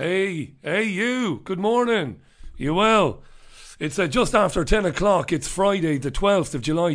Hey, you. Good morning. You well? It's just after 10 o'clock. It's Friday, the 12th of July,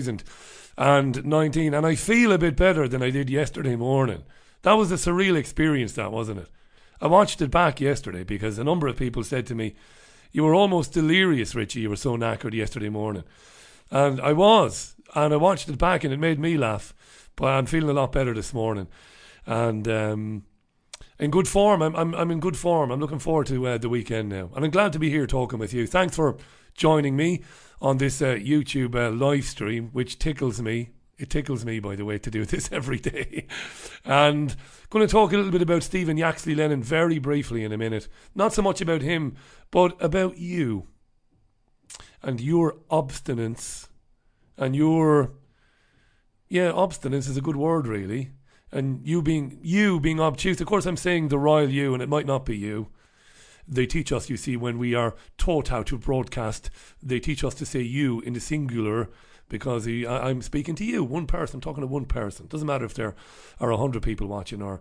2019, and I feel a bit better than I did yesterday morning. That was a surreal experience, that, wasn't it? I watched it back yesterday because a number of people said to me, "You were almost delirious, Richie. You were so knackered yesterday morning." And I was. And I watched it back and it made me laugh. But I'm feeling a lot better this morning. And in good form. I'm in good form. I'm looking forward to the weekend now. And I'm glad to be here talking with you. Thanks for joining me on this YouTube live stream, which tickles me. It tickles me, by the way, to do this every day. And going to talk a little bit about Stephen Yaxley Lennon very briefly in a minute. Not so much about him, but about you. And your obstinance. And your... Yeah, obstinance is a good word, really. And you being obtuse. Of course, I'm saying the royal you, and it might not be you. They teach us, you see, when we are taught how to broadcast, they teach us to say you in the singular, because I'm speaking to you, one person, I'm talking to one person. Doesn't matter if there are 100 people watching or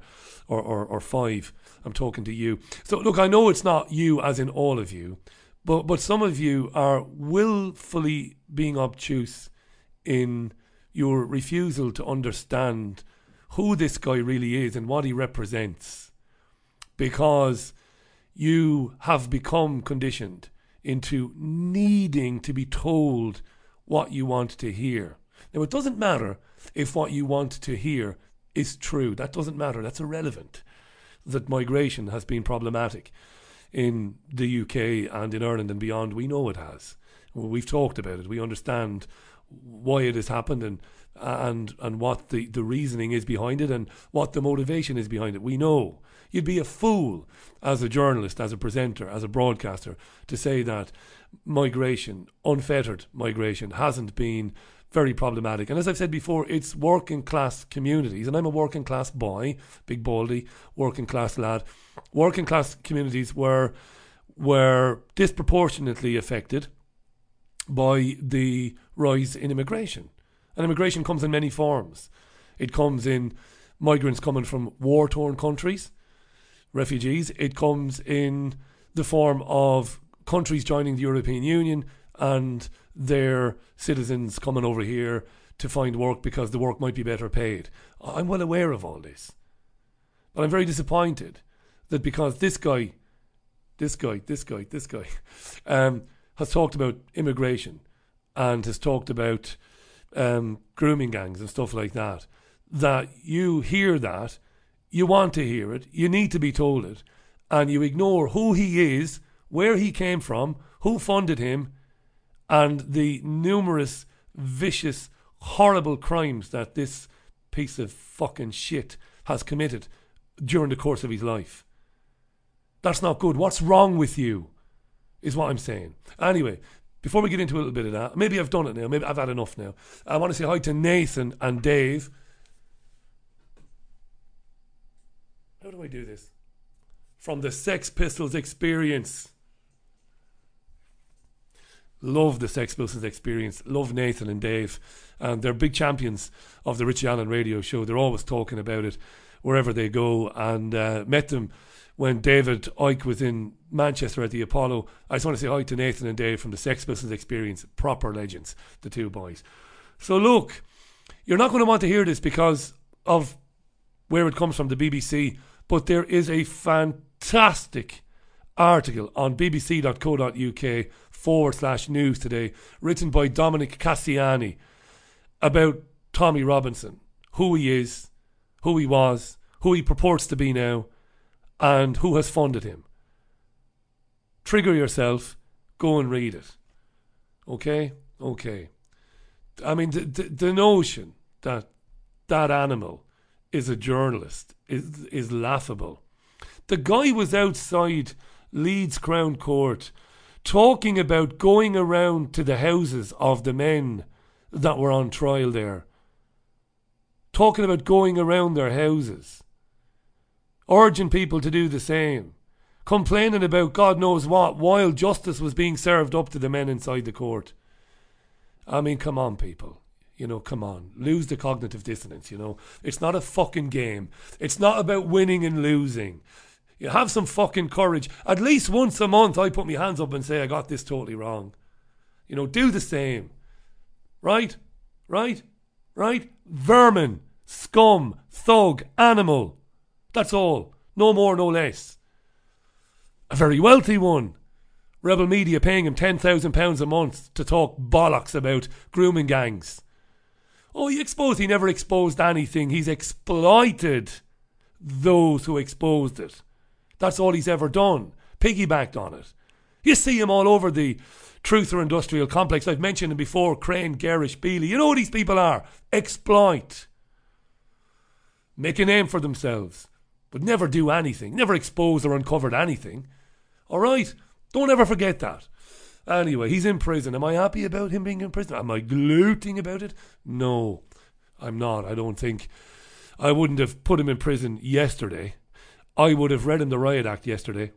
5. I'm talking to you. So look, I know it's not you as in all of you, but some of you are willfully being obtuse in your refusal to understand who this guy really is and what he represents, because you have become conditioned into needing to be told what you want to hear. Now, it doesn't matter if what you want to hear is true. That doesn't matter. That's irrelevant. That migration has been problematic in the UK and in Ireland and beyond. We know it has. We've talked about it. We understand why it has happened and what the reasoning is behind it and what the motivation is behind it. We know. You'd be a fool as a journalist, as a presenter, as a broadcaster to say that migration, unfettered migration, hasn't been very problematic. And as I've said before, it's working class communities, and I'm a working class boy, big baldy, working class lad. Working class communities were disproportionately affected by the rise in immigration. And immigration comes in many forms. It comes in migrants coming from war-torn countries, refugees. It comes in the form of countries joining the European Union and their citizens coming over here to find work because the work might be better paid. I'm well aware of all this. But I'm very disappointed that because this guy has talked about immigration and has talked about grooming gangs and stuff like that, that you hear that, you want to hear it, you need to be told it, and you ignore who he is, where he came from, who funded him, and the numerous vicious, horrible crimes that this piece of fucking shit has committed during the course of his life. That's not good. What's wrong with you, is what I'm saying. Anyway, before we get into a little bit of that, maybe I've done it now, maybe I've had enough now. I want to say hi to Nathan and Dave. How do I do this? From the Sex Pistols Experience. Love the Sex Pistols Experience. Love Nathan and Dave. And they're big champions of the Richie Allen radio show. They're always talking about it wherever they go. And met them when David Icke was in Manchester at the Apollo. I just want to say hi to Nathan and Dave from the Sex Pistols Experience. Proper legends, the two boys. So look, you're not going to want to hear this because of where it comes from, the BBC. But there is a fantastic article on bbc.co.uk/news today, written by Dominic Cassiani, about Tommy Robinson, who he is, who he was, who he purports to be now, and who has funded him. Trigger yourself, go and read it. Okay? I mean, the notion that that animal is a journalist is laughable. The guy was outside Leeds Crown Court talking about going around to the houses of the men that were on trial there. Talking about going around their houses. Urging people to do the same. Complaining about God knows what while justice was being served up to the men inside the court. I mean, come on, people. Come on. Lose the cognitive dissonance, It's not a fucking game. It's not about winning and losing. You have some fucking courage. At least once a month I put my hands up and say I got this totally wrong. You know, do the same. Right? Right? Right? Vermin, scum, thug, animal. That's all. No more, no less. A very wealthy one. Rebel Media paying him £10,000 a month to talk bollocks about grooming gangs. Oh, he never exposed anything. He's exploited those who exposed it. That's all he's ever done. Piggybacked on it. You see him all over the Truther Industrial Complex. I've mentioned him before. Crane, Garish, Bealey. You know who these people are. Exploit. Make a name for themselves. But never do anything. Never exposed or uncovered anything. Alright? Don't ever forget that. Anyway, he's in prison. Am I happy about him being in prison? Am I gloating about it? No, I'm not. I don't think. I wouldn't have put him in prison yesterday. I would have read him the Riot Act yesterday.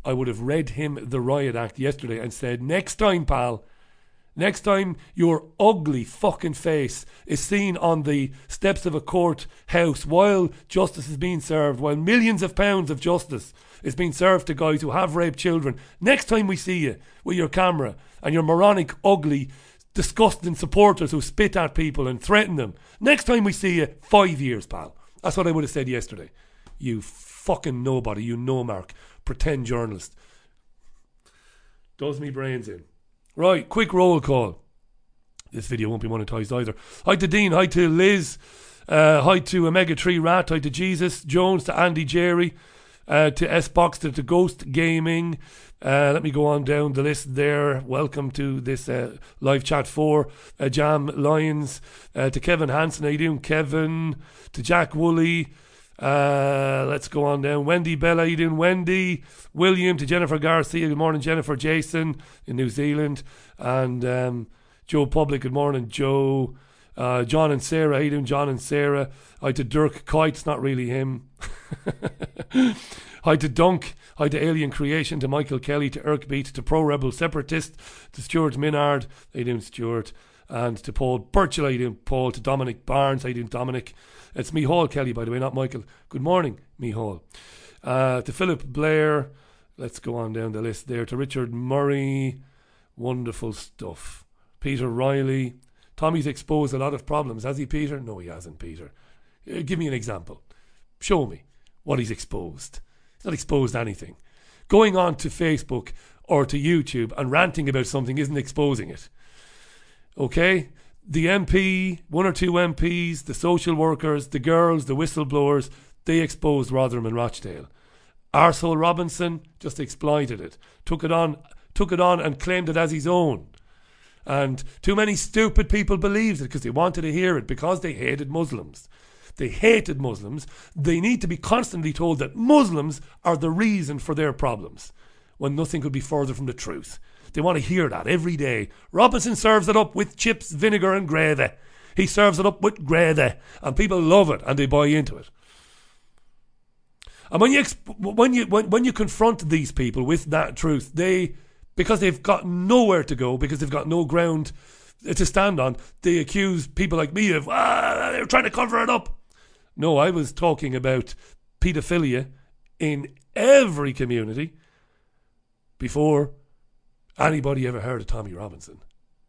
And said, next time, pal, next time your ugly fucking face is seen on the steps of a courthouse while justice is being served, while millions of pounds of justice is being served to guys who have raped children, next time we see you with your camera and your moronic, ugly, disgusting supporters who spit at people and threaten them, next time we see you, 5 years, pal. That's what I would have said yesterday. You fucking nobody, you no-mark, pretend journalist. Does me brains in. Right, quick roll call. This video won't be monetised either. Hi to Dean, hi to Liz, hi to Omega 3 Rat, hi to Jesus Jones, to Andy Jerry, to S-Box, to Ghost Gaming. Let me go on down the list there. Welcome to this live chat for Jam Lions. To Kevin Hansen, how you doing, Kevin? To Jack Woolley. Let's go on down. Wendy Bella, how you doing, Wendy? William, to Jennifer Garcia, good morning, Jennifer. Jason in New Zealand. And Joe Public, good morning, Joe. John and Sarah, how you doing, John and Sarah? Hi to Dirk Kite, not really him. Hi to Dunk, hi to Alien Creation, to Michael Kelly, to Irkbeat, to Pro Rebel Separatist, to Stuart Minard, how you doing, Stuart? And to Paul Burchell, how you doing, Paul? To Dominic Barnes, how you doing, Dominic? It's me Hall Kelly, by the way, not Michael. Good morning, me Hall. To Philip Blair, let's go on down the list there. To Richard Murray, wonderful stuff. Peter Riley. Tommy's exposed a lot of problems, has he, Peter? No, he hasn't, Peter. Give me an example. Show me what he's exposed. He's not exposed anything. Going on to Facebook or to YouTube and ranting about something isn't exposing it. Okay? The MP, one or two MPs, the social workers, the girls, the whistleblowers, they exposed Rotherham and Rochdale. Arsehole Robinson just exploited it. Took it on and claimed it as his own. And too many stupid people believed it because they wanted to hear it, because they hated Muslims. They hated Muslims. They need to be constantly told that Muslims are the reason for their problems, when nothing could be further from the truth. They want to hear that every day. Robinson serves it up with chips, vinegar and gravy. He serves it up with gravy. And people love it and they buy into it. And when you confront these people with that truth, because they've got nowhere to go, because they've got no ground to stand on, they accuse people like me of, they're trying to cover it up. No, I was talking about paedophilia in every community before anybody ever heard of Tommy Robinson.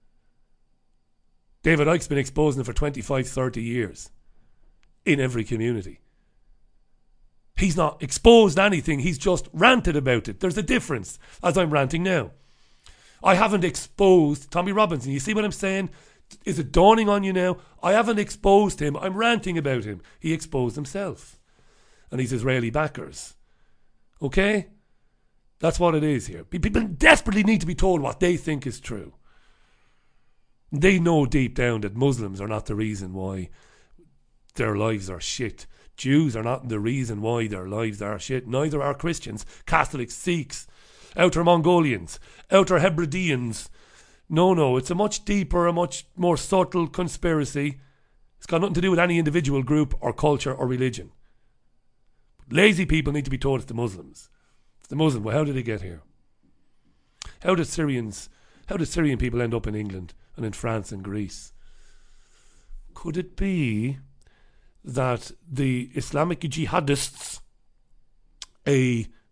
David Icke's been exposing it for 25, 30 years in every community. He's not exposed anything, he's just ranted about it. There's a difference, as I'm ranting now. I haven't exposed Tommy Robinson. You see what I'm saying? Is it dawning on you now? I haven't exposed him. I'm ranting about him. He exposed himself. And he's Israeli backers. Okay? That's what it is here. People desperately need to be told what they think is true. They know deep down that Muslims are not the reason why their lives are shit. Jews are not the reason why their lives are shit. Neither are Christians, Catholics, Sikhs, Outer Mongolians, Outer Hebrideans. No, it's a much deeper, a much more subtle conspiracy. It's got nothing to do with any individual group or culture or religion. Lazy people need to be told it's the Muslims. It's the Muslims. Well, how did they get here? How did Syrian people end up in England and in France and Greece? Could it be that the Islamic jihadists, a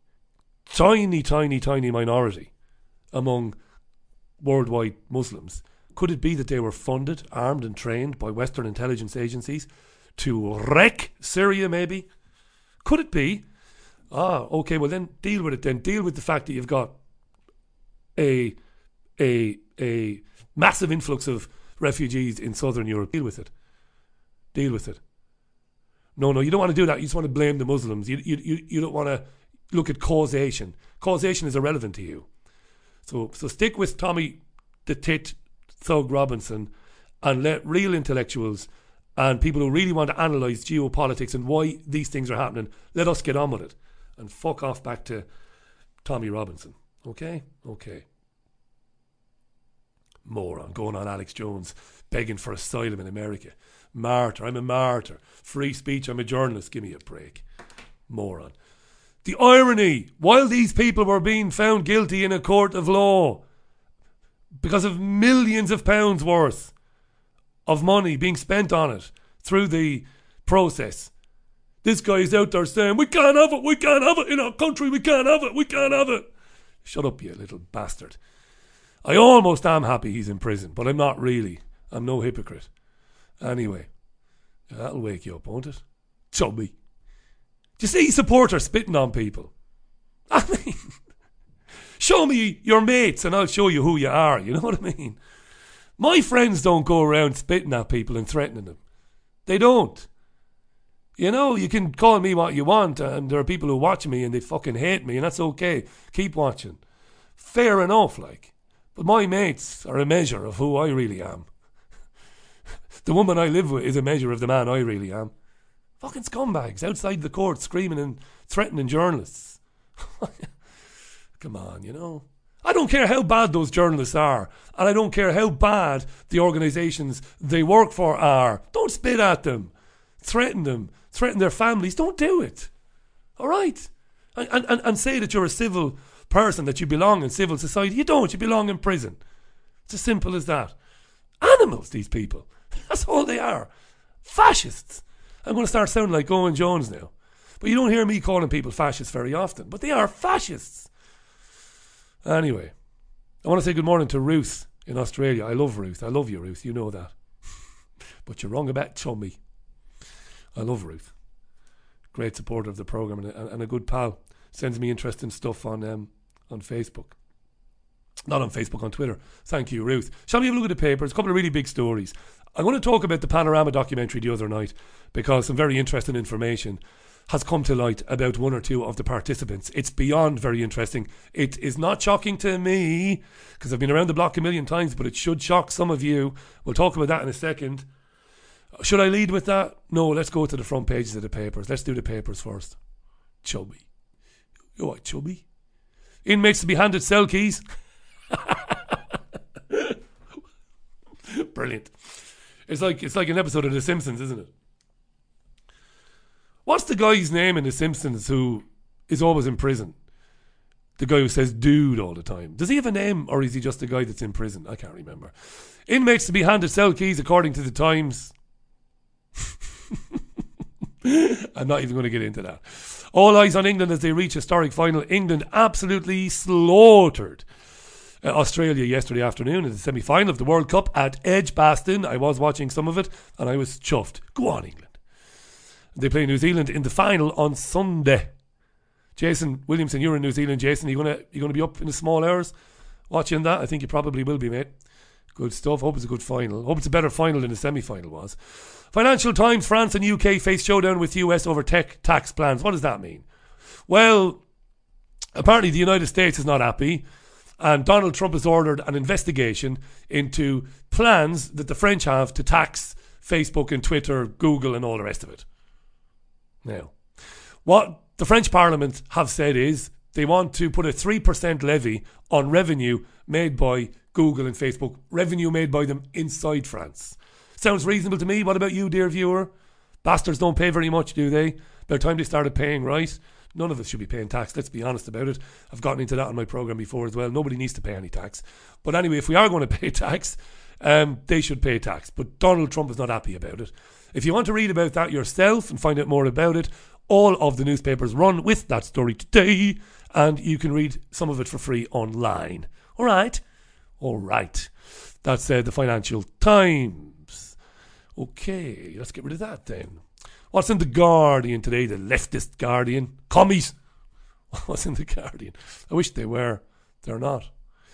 tiny, tiny, tiny minority among worldwide Muslims, could it be that they were funded, armed and trained by Western intelligence agencies to wreck Syria maybe? Could it be? Okay, well then deal with it then. Deal with the fact that you've got a massive influx of refugees in southern Europe. Deal with it. Deal with it. No, you don't want to do that. You just want to blame the Muslims. You don't want to look at causation. Causation is irrelevant to you. So stick with Tommy the Tit Thug Robinson and let real intellectuals and people who really want to analyse geopolitics and why these things are happening, let us get on with it. And fuck off back to Tommy Robinson. Okay? Moron, going on Alex Jones, begging for asylum in America. Martyr, I'm a martyr. Free speech, I'm a journalist. Give me a break. Moron. The irony, while these people were being found guilty in a court of law because of millions of pounds worth of money being spent on it through the process, this guy is out there saying, we can't have it in our country, we can't have it. Shut up, you little bastard. I almost am happy he's in prison, but I'm not really. I'm no hypocrite. Anyway, that'll wake you up, won't it? Chubby. Do you see supporters spitting on people? I mean, show me your mates and I'll show you who you are, you know what I mean? My friends don't go around spitting at people and threatening them. They don't. You know, you can call me what you want and there are people who watch me and they fucking hate me and that's okay. Keep watching. Fair enough, like. But my mates are a measure of who I really am. The woman I live with is a measure of the man I really am. Fucking scumbags outside the court screaming and threatening journalists. Come on, you know. I don't care how bad those journalists are, and I don't care how bad the organisations they work for are. Don't spit at them. Threaten them. Threaten their families. Don't do it. All right? And say that you're a civil person, that you belong in civil society. You don't. You belong in prison. It's as simple as that. Animals, these people. That's all they are. Fascists. I'm going to start sounding like Owen Jones now. But you don't hear me calling people fascists very often. But they are fascists. Anyway, I want to say good morning to Ruth in Australia. I love Ruth. I love you, Ruth. You know that. But you're wrong about Chummy. I love Ruth. Great supporter of the programme and a good pal. Sends me interesting stuff on Facebook. Not on Facebook, on Twitter. Thank you, Ruth. Shall we have a look at the papers? A couple of really big stories. I'm going to talk about the Panorama documentary the other night because some very interesting information has come to light about one or two of the participants. It's beyond very interesting. It is not shocking to me because I've been around the block a million times, but it should shock some of you. We'll talk about that in a second. Should I lead with that? No, let's go to the front pages of the papers. Let's do the papers first. Chubby. You what, Chubby? Inmates to be handed cell keys. Brilliant. It's like an episode of The Simpsons, isn't it? What's the guy's name in The Simpsons who is always in prison? The guy who says dude all the time. Does he have a name or is he just the guy that's in prison? I can't remember. Inmates to be handed cell keys according to the Times. I'm not even going to get into that. All eyes on England as they reach historic final. England absolutely slaughtered Australia yesterday afternoon in the semi-final of the World Cup at Edgbaston. I was watching some of it and I was chuffed. Go on, England. They play New Zealand in the final on Sunday. Jason Williamson, you're in New Zealand, Jason. Are you gonna be up in the small hours watching that? I think you probably will be, mate. Good stuff. Hope it's a good final. Hope it's a better final than the semi-final was. Financial Times, France and UK face showdown with US over tech tax plans. What does that mean? Well, apparently the United States is not happy and Donald Trump has ordered an investigation into plans that the French have to tax Facebook and Twitter, Google and all the rest of it. Now, what the French Parliament have said is they want to put a 3% levy on revenue made by Google and Facebook, revenue made by them inside France. Sounds reasonable to me. What about you, dear viewer? Bastards don't pay very much, do they? By the time they started paying, right? None of us should be paying tax, let's be honest about it. I've gotten into that on my programme before as well. Nobody needs to pay any tax. But anyway, if we are going to pay tax, they should pay tax. But Donald Trump is not happy about it. If you want to read about that yourself and find out more about it, all of the newspapers run with that story today. and you can read some of it for free online. All right. That's the Financial Times. Okay, let's get rid of that then. What's in the Guardian today? The leftist Guardian. Commies. What's in the Guardian? I wish they were. They're not.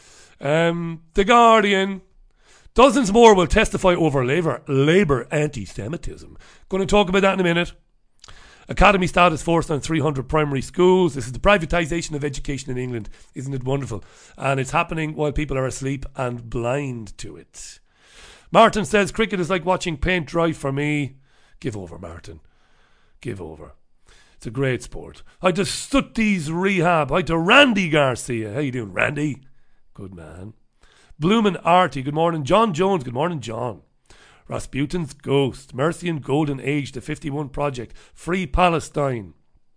The Guardian. Dozens more will testify over Labour anti-Semitism. Going to talk about that in a minute. Academy status forced on 300 primary schools. This is the privatisation of education in England. Isn't it wonderful? And it's happening while people are asleep and blind to it. Martin says, cricket is like watching paint dry for me. Give over, Martin. Give over. It's a great sport. Hi to Stutty's Rehab. Hi to Randy Garcia. How you doing, Randy? Good man. Bloomin' Artie. Good morning. John Jones. Good morning, John. Rasputin's Ghost. Mercy and Golden Age. The 51 Project. Free Palestine.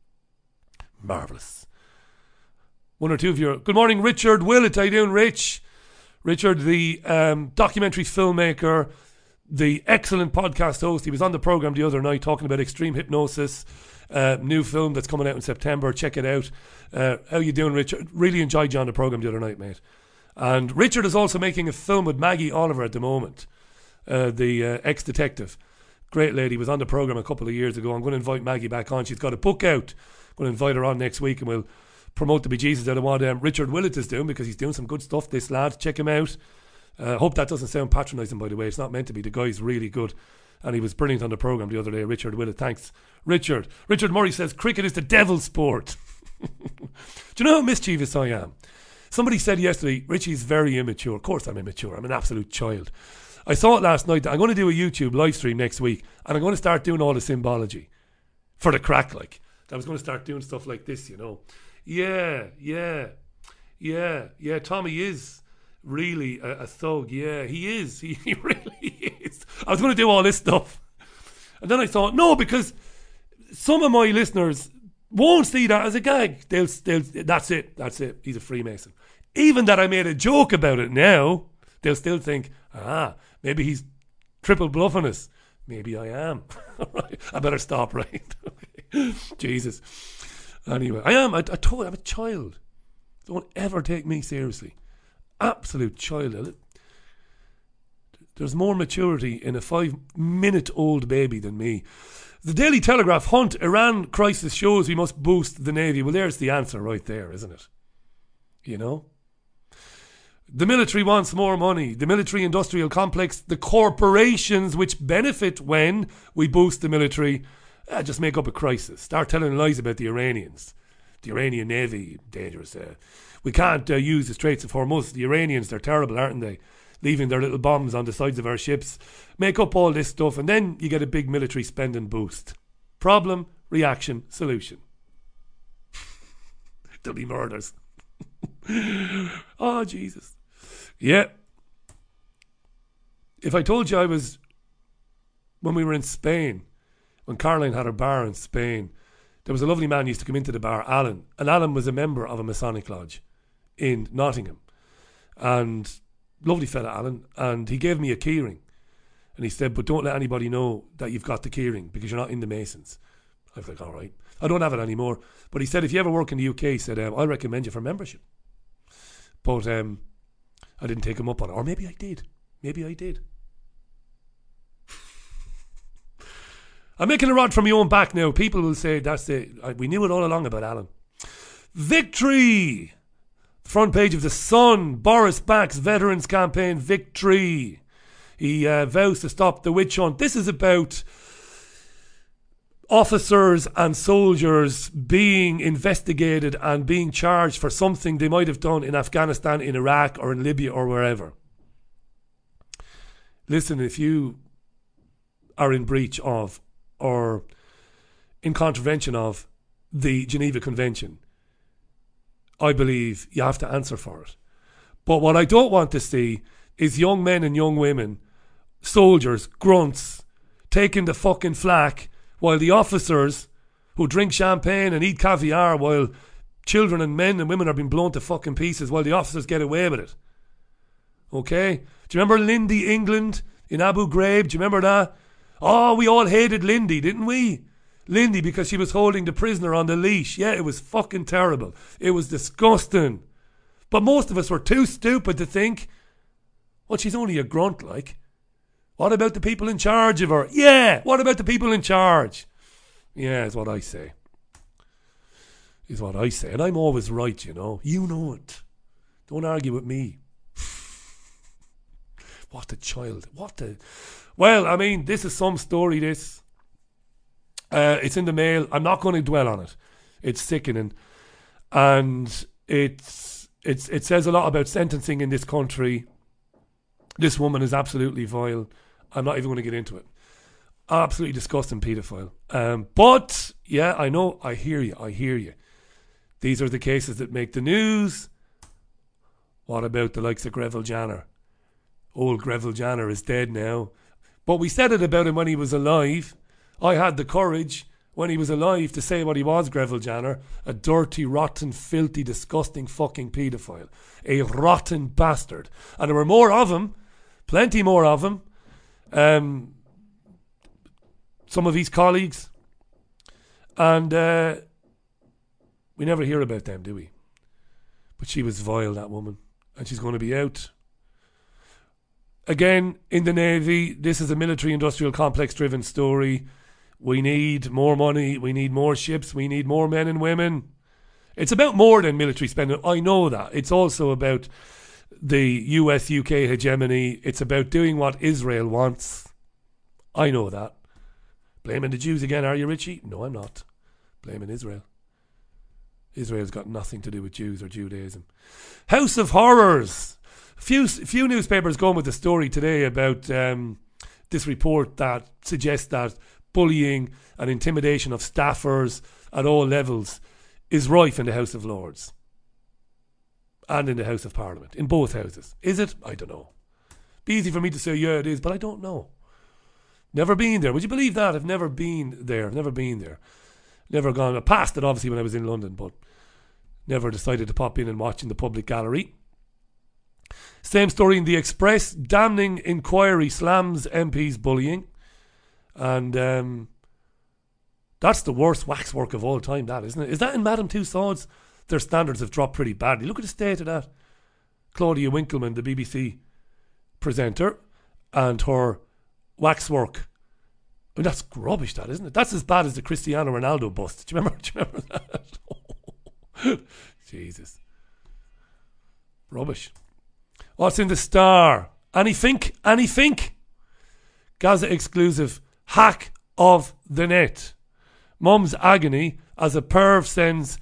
Marvellous. One or two of you. Good morning, Richard Willett. How you doing, Rich? Richard, the documentary filmmaker, the excellent podcast host. He was on the programme the other night talking about extreme hypnosis. New film that's coming out in September. Check it out. How you doing, Richard? Really enjoyed you on the programme the other night, mate. And Richard is also making a film with Maggie Oliver at the moment, the ex-detective. Great lady, was on the programme a couple of years ago. I'm going to invite Maggie back on. She's got a book out. I'm going to invite her on next week and we'll promote the bejesus out of what Richard Willett is doing, because he's doing some good stuff, this lad. Check him out. Hope that doesn't sound patronising, by the way. It's not meant to be. The guy's really good. And he was brilliant on the programme the other day. Richard Willett, thanks. Richard Murray says, cricket is the devil's sport. Do you know how mischievous I am? Somebody said yesterday, Richie's very immature. Of course I'm immature. I'm an absolute child. I thought last night that I'm going to do a YouTube live stream next week, and I'm going to start doing all the symbology for the crack, like. I was going to start doing stuff like this, you know. Yeah. Tommy is really a thug. Yeah, he is. He really is. I was going to do all this stuff. And then I thought, no, because some of my listeners won't see that as a gag. They'll that's it. He's a Freemason. Even that I made a joke about it now, they'll still think, maybe he's triple bluffing us. Maybe I am. Right. I better stop, right? Jesus. Anyway, I'm a child. Don't ever take me seriously. Absolute child. There's more maturity in a 5-minute-old baby than me. The Daily Telegraph, Hunt, Iran crisis shows we must boost the Navy. Well, there's the answer right there, isn't it? You know? The military wants more money. The military-industrial complex, the corporations which benefit when we boost the military, just make up a crisis. Start telling lies about the Iranians. The Iranian Navy, dangerous. We can't use the Straits of Hormuz. The Iranians, they're terrible, aren't they? Leaving their little bombs on the sides of our ships. Make up all this stuff, and then you get a big military spending boost. Problem, reaction, solution. There'll be murders. Oh, Jesus. Yeah. If I told you I was, when we were in Spain, when Caroline had her bar in Spain, there was a lovely man who used to come into the bar, Alan. And Alan was a member of a Masonic lodge in Nottingham. And lovely fella, Alan. And he gave me a keyring. And he said, but don't let anybody know that you've got the keyring because you're not in the Masons. I was like, all right. I don't have it anymore. But he said, if you ever work in the UK, he said, I'll recommend you for membership. But I didn't take him up on it. Or maybe I did. I'm making a rod from my own back now. People will say, that's it. We knew it all along about Alan. Victory! Front page of The Sun. Boris backs veterans campaign victory. He vows to stop the witch hunt. This is about officers and soldiers being investigated and being charged for something they might have done in Afghanistan, in Iraq, or in Libya, or wherever. Listen, if you are in breach of or in contravention of the Geneva Convention, I believe you have to answer for it. But what I don't want to see is young men and young women, soldiers, grunts, taking the fucking flak while the officers who drink champagne and eat caviar while children and men and women are being blown to fucking pieces while the officers get away with it. Okay? Do you remember Lindy, England, in Abu Ghraib? Do you remember that? Oh, we all hated Lindy, didn't we? Lindy because she was holding the prisoner on the leash. Yeah, it was fucking terrible. It was disgusting. But most of us were too stupid to think, well, she's only a grunt, like. What about the people in charge of her? Yeah, what about the people in charge? Yeah, is what I say. Is what I say. And I'm always right, you know. You know it. Don't argue with me. What a child. What a... Well, I mean, this is some story, this. It's in the Mail. I'm not going to dwell on it. It's sickening. And it says a lot about sentencing in this country. This woman is absolutely vile. I'm not even going to get into it. Absolutely disgusting paedophile. But, yeah, I know. I hear you. These are the cases that make the news. What about the likes of Greville Janner? Old Greville Janner is dead now. But we said it about him when he was alive. I had the courage when he was alive to say what he was, Greville Janner. A dirty, rotten, filthy, disgusting fucking paedophile. A rotten bastard. And there were more of him. Plenty more of him. Some of his colleagues. And we never hear about them, do we? But she was vile, that woman. And she's going to be out. Again, in the Navy, this is a military-industrial complex-driven story. We need more money. We need more ships. We need more men and women. It's about more than military spending. I know that. It's also about the US-UK hegemony. It's about doing what Israel wants. I know that. Blaming the Jews again, are you, Richie? No, I'm not. Blaming Israel. Israel's got nothing to do with Jews or Judaism. House of Horrors. Few newspapers going with the story today about this report that suggests that bullying and intimidation of staffers at all levels is rife in the House of Lords and in the House of Parliament, in both houses. Is it? I don't know. Be easy for me to say, yeah, it is, but I don't know. Never been there. Would you believe that? I've never been there. Never gone. I passed it, obviously, when I was in London, but never decided to pop in and watch in the public gallery. Same story in the Express. Damning inquiry slams MPs bullying. And that's the worst waxwork of all time, that, isn't it? Is that in Madame Tussauds? Their standards have dropped pretty badly. Look at the state of that. Claudia Winkleman, the BBC presenter, and her waxwork. I mean, that's rubbish, that, isn't it? That's as bad as the Cristiano Ronaldo bust. Do you remember that? Jesus. Rubbish. What's in the Star? Annie Fink. Gaza exclusive. Hack of the net. Mum's agony as a perv sends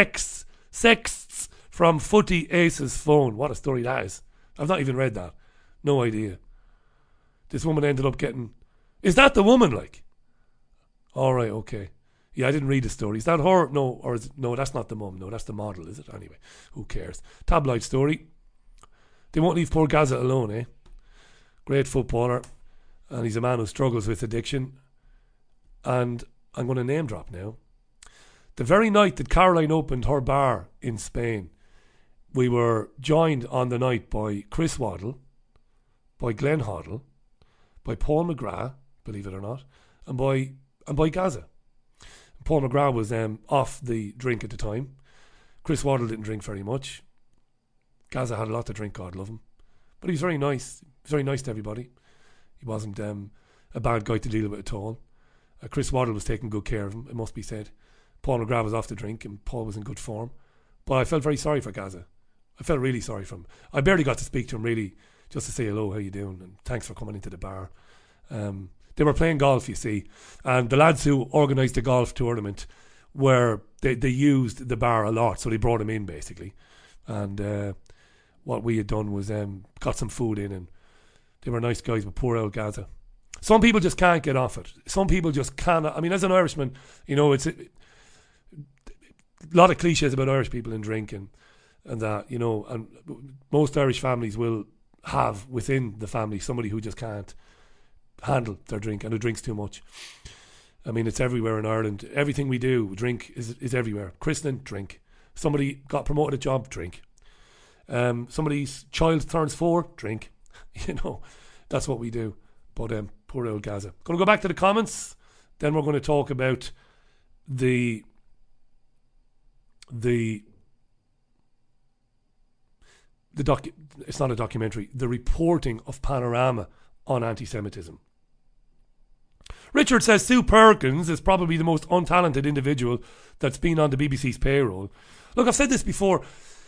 sexts from Footy Ace's phone. What a story that is. I've not even read that. No idea. This woman ended up getting... Is that the woman, like? All right, okay. Yeah, I didn't read the story. Is that her? No, or is it... No, that's not the mum. No, that's the model, is it? Anyway, who cares? Tabloid story. They won't leave poor Gaza alone, eh? Great footballer. And he's a man who struggles with addiction. And I'm going to name drop now. The very night that Caroline opened her bar in Spain, we were joined on the night by Chris Waddle, by Glenn Hoddle, by Paul McGrath, believe it or not, and by Gaza. Paul McGrath was off the drink at the time. Chris Waddle didn't drink very much. Gaza had a lot to drink, God love him. But he was very nice. He was very nice to everybody. He wasn't a bad guy to deal with at all. Chris Waddle was taking good care of him, it must be said. Paul McGrath was off the drink and Paul was in good form. But I felt very sorry for Gaza. I felt really sorry for him. I barely got to speak to him, really, just to say hello, how you doing, and thanks for coming into the bar. They were playing golf, you see, and the lads who organised the golf tournament they used the bar a lot, so they brought him in basically. And what we had done was got some food in, and they were nice guys, but poor old Gaza. Some people just can't get off it. Some people just cannot. I mean, as an Irishman, you know, it's a lot of cliches about Irish people and drink and that, you know, and most Irish families will have within the family somebody who just can't handle their drink and who drinks too much. I mean, it's everywhere in Ireland. Everything we do, drink is everywhere. Christening, drink. Somebody got promoted a job, drink. Somebody's child turns 4, drink. You know, that's what we do. But poor old Gaza. Going to go back to the comments. Then we're going to talk about it's not a documentary, the reporting of Panorama on anti-Semitism. Richard says Sue Perkins is probably the most untalented individual that's been on the BBC's payroll. Look, I've said this before.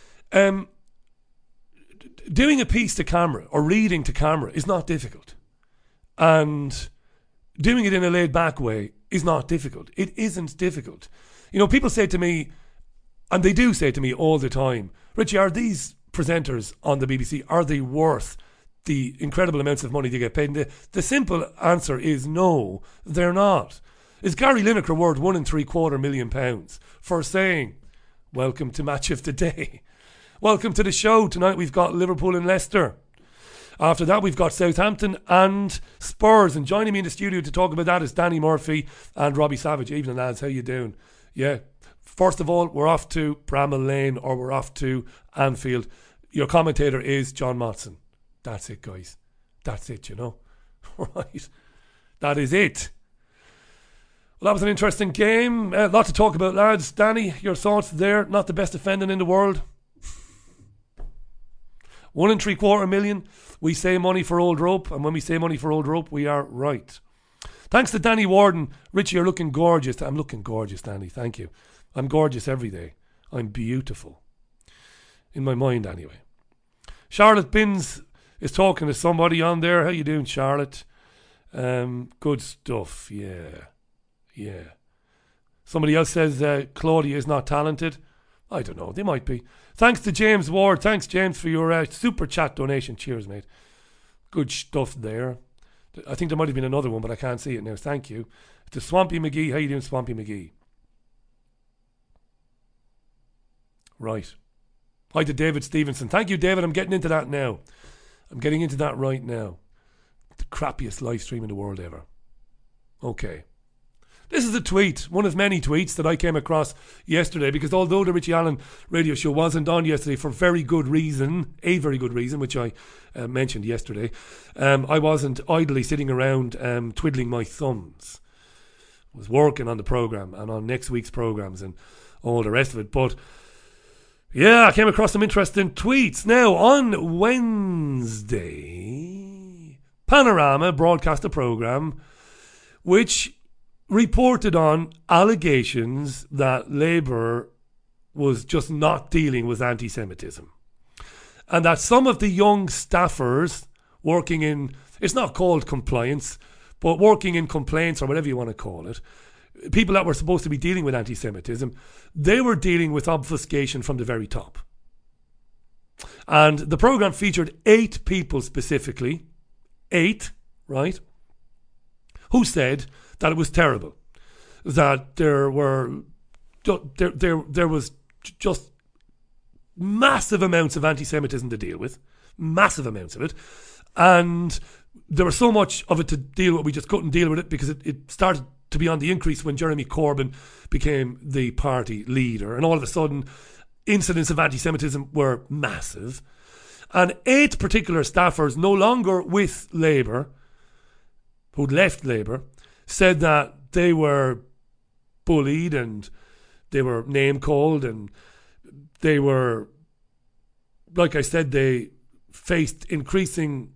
Doing a piece to camera or reading to camera is not difficult. And doing it in a laid-back way is not difficult. It isn't difficult. You know, people say to me, and they do say to me all the time, Richie, are these presenters on the BBC, are they worth the incredible amounts of money they get paid? And the simple answer is no, they're not. Is Gary Lineker worth £1.75 million for saying, welcome to Match of the Day? Welcome to the show. Tonight we've got Liverpool and Leicester. After that we've got Southampton and Spurs. And joining me in the studio to talk about that is Danny Murphy and Robbie Savage. Evening, lads. How you doing? Yeah. First of all, we're off to Bramall Lane or we're off to Anfield. Your commentator is John Motson. That's it, guys. That's it, you know. Right. That is it. Well, that was an interesting game. A lot to talk about, lads. Danny, your thoughts there? Not the best defending in the world. £1.75 million. We say money for old rope, and when we say money for old rope, we are right. Thanks to Danny Warden. Richie, you're looking gorgeous. I'm looking gorgeous, Danny. Thank you. I'm gorgeous every day. I'm beautiful. In my mind, anyway. Charlotte Binns is talking to somebody on there. How you doing, Charlotte? Good stuff. Yeah. Somebody else says Claudia is not talented. I don't know. They might be. Thanks to James Ward. Thanks, James, for your super chat donation. Cheers, mate. Good stuff there. I think there might have been another one, but I can't see it now. Thank you. To Swampy McGee. How you doing, Swampy McGee? Right. Hi to David Stevenson. Thank you, David. I'm getting into that now. I'm getting into that right now. The crappiest live stream in the world ever. Okay. This is a tweet, one of many tweets that I came across yesterday, because although the Richie Allen radio show wasn't on yesterday for a very good reason, which I mentioned yesterday, I wasn't idly sitting around twiddling my thumbs. I was working on the programme and on next week's programmes and all the rest of it. But yeah, I came across some interesting tweets. Now, on Wednesday, Panorama broadcast a programme which reported on allegations that Labour was just not dealing with anti-Semitism. And that some of the young staffers working in, it's not called compliance, but working in complaints or whatever you want to call it, people that were supposed to be dealing with anti-Semitism, they were dealing with obfuscation from the very top. And the programme featured 8 people specifically, 8, right, who said that it was terrible, that there was just massive amounts of anti-Semitism to deal with, massive amounts of it, and there was so much of it to deal with, we just couldn't deal with it because it started to be on the increase when Jeremy Corbyn became the party leader, and all of a sudden incidents of anti-Semitism were massive, and 8 particular staffers no longer with Labour, who'd left Labour, said that they were bullied and they were name-called and they were, like I said, they faced increasing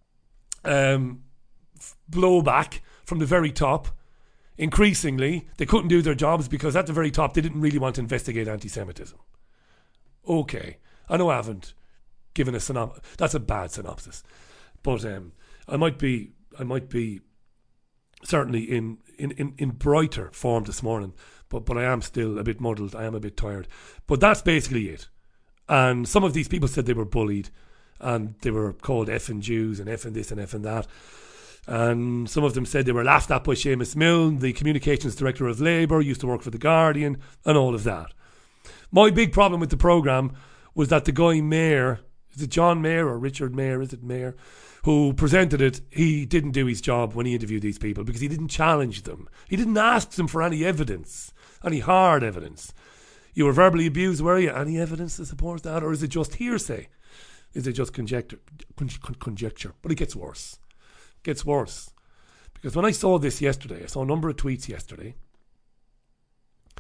blowback from the very top. Increasingly, they couldn't do their jobs because at the very top they didn't really want to investigate anti-Semitism. Okay, I know I haven't given a synopsis. That's a bad synopsis. But I might be certainly in brighter form this morning, but I am still a bit muddled. I am a bit tired. But that's basically it. And some of these people said they were bullied and they were called effing Jews and effing this and effing that. And some of them said they were laughed at by Seamus Milne, the communications director of Labour, used to work for The Guardian, and all of that. My big problem with the programme was that the guy Mayer, is it John Mayer or Richard Mayer, is it Mayer, who presented it, he didn't do his job when he interviewed these people because he didn't challenge them. He didn't ask them for any evidence, any hard evidence. You were verbally abused, were you? Any evidence to support that? Or is it just hearsay? Is it just conjecture? But it gets worse. It gets worse. Because when I saw this yesterday, I saw a number of tweets yesterday.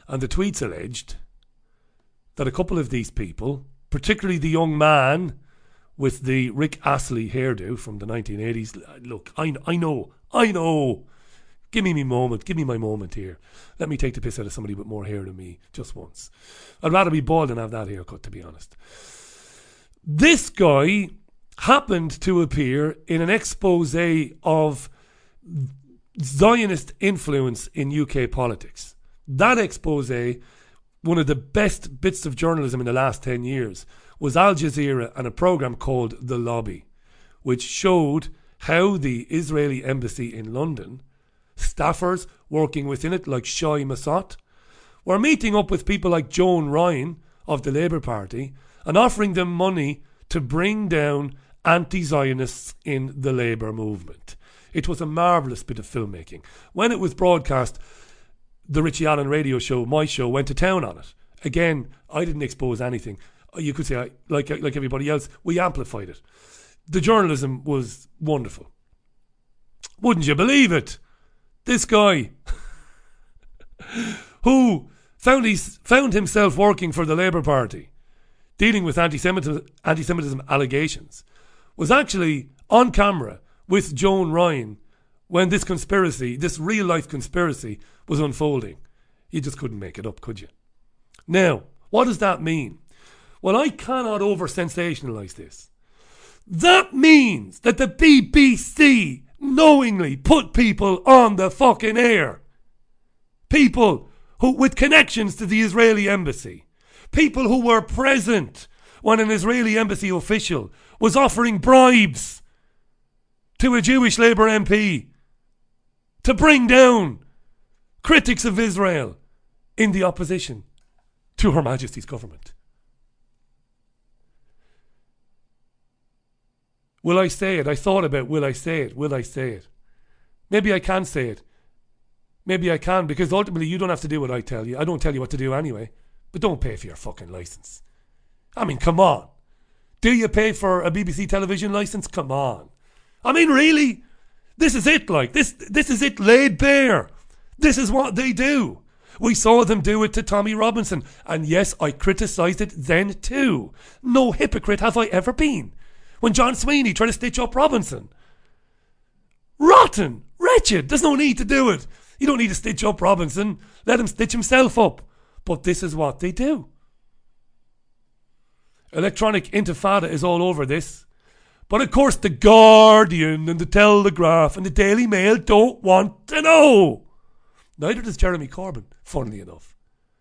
And the tweets alleged that a couple of these people, particularly the young man with the Rick Astley hairdo from the 1980s, look, I know. Give me my moment here. Let me take the piss out of somebody with more hair than me just once. I'd rather be bald than have that haircut, to be honest. This guy happened to appear in an expose of Zionist influence in UK politics. That expose, one of the best bits of journalism in the last 10 years, was Al Jazeera and a programme called The Lobby, which showed how the Israeli embassy in London, staffers working within it like Shai Massot, were meeting up with people like Joan Ryan of the Labour Party and offering them money to bring down anti-Zionists in the Labour movement. It was a marvellous bit of filmmaking. When it was broadcast, the Richie Allen radio show, my show, went to town on it. Again, I didn't expose anything. You could say, like everybody else, we amplified it. The journalism was wonderful. Wouldn't you believe it? This guy, who found himself working for the Labour Party, dealing with anti-Semitism allegations, was actually on camera with Joan Ryan when this conspiracy, this real-life conspiracy, was unfolding. You just couldn't make it up, could you? Now, what does that mean? Well, I cannot over-sensationalise this. That means that the BBC knowingly put people on the fucking air. People who, with connections to the Israeli embassy. People who were present when an Israeli embassy official was offering bribes to a Jewish Labour MP to bring down critics of Israel in the opposition to Her Majesty's government. Will I say it? I thought about, will I say it? Will I say it? Maybe I can say it. Maybe I can, because ultimately you don't have to do what I tell you. I don't tell you what to do anyway. But don't pay for your fucking licence. I mean, come on. Do you pay for a BBC television licence? Come on. I mean, really? This is it, like. This is it laid bare. This is what they do. We saw them do it to Tommy Robinson. And yes, I criticised it then too. No hypocrite have I ever been. When John Sweeney tried to stitch up Robinson. Rotten. Wretched. There's no need to do it. You don't need to stitch up Robinson. Let him stitch himself up. But this is what they do. Electronic intifada is all over this. But of course the Guardian and the Telegraph and the Daily Mail don't want to know. Neither does Jeremy Corbyn, funnily enough.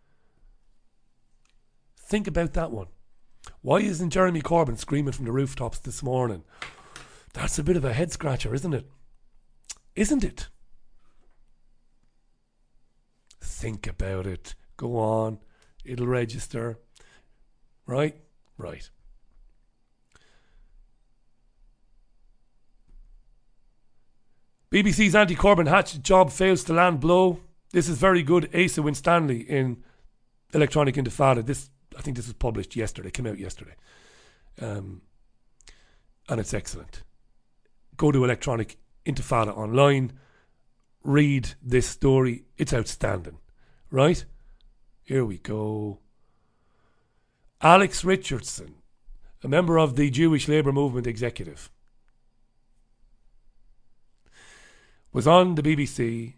Think about that one. Why isn't Jeremy Corbyn screaming from the rooftops this morning? That's a bit of a head scratcher, isn't it? Isn't it? Think about it. Go on. It'll register. Right? Right. BBC's anti-Corbyn hatchet job fails to land blow. This is very good. Asa Winstanley in Electronic Intifada. I think this was published yesterday. Came out yesterday. And it's excellent. Go to Electronic Intifada online. Read this story. It's outstanding. Right? Here we go. Alex Richardson, a member of the Jewish Labour Movement executive, was on the BBC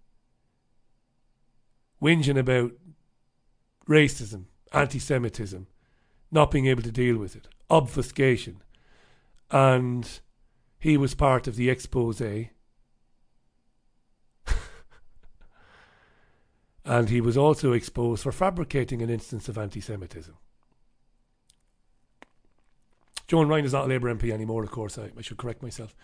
whinging about racism, anti-Semitism, not being able to deal with it, obfuscation. And he was part of the expose. And he was also exposed for fabricating an instance of anti-Semitism. Joan Ryan is not a Labour MP anymore, of course. I should correct myself.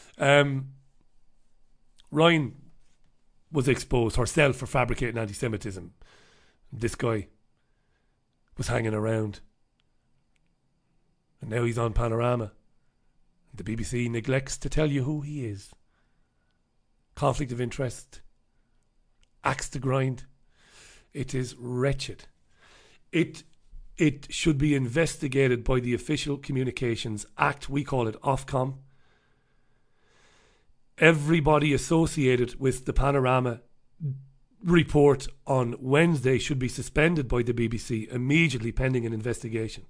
Ryan was exposed herself for fabricating anti-Semitism. This guy was hanging around. And now he's on Panorama. The BBC neglects to tell you who he is. Conflict of interest. Axe to grind. It is wretched. It should be investigated by the Official Communications Act. We call it Ofcom. Everybody associated with the Panorama report on Wednesday should be suspended by the BBC immediately pending an investigation.